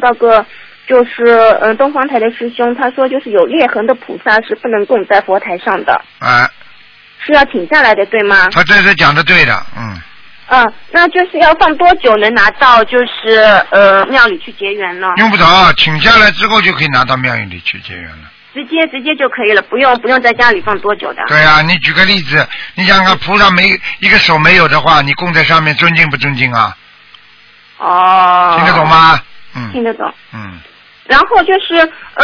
到个就是东方台的师兄，他说就是有裂痕的菩萨是不能供在佛台上的，是要请下来的，对吗？ 他这是讲的对的， 那就是要放多久能拿到就是庙里去结缘呢？ 用不着，请下来之后就可以拿到庙里去结缘了。 直接就可以了，不用在家里放多久的。 对啊，你举个例子，你想看菩萨一个手没有的话，你供在上面尊敬不尊敬啊？ 哦。 听得懂吗？ 听得懂。 嗯。 然后就是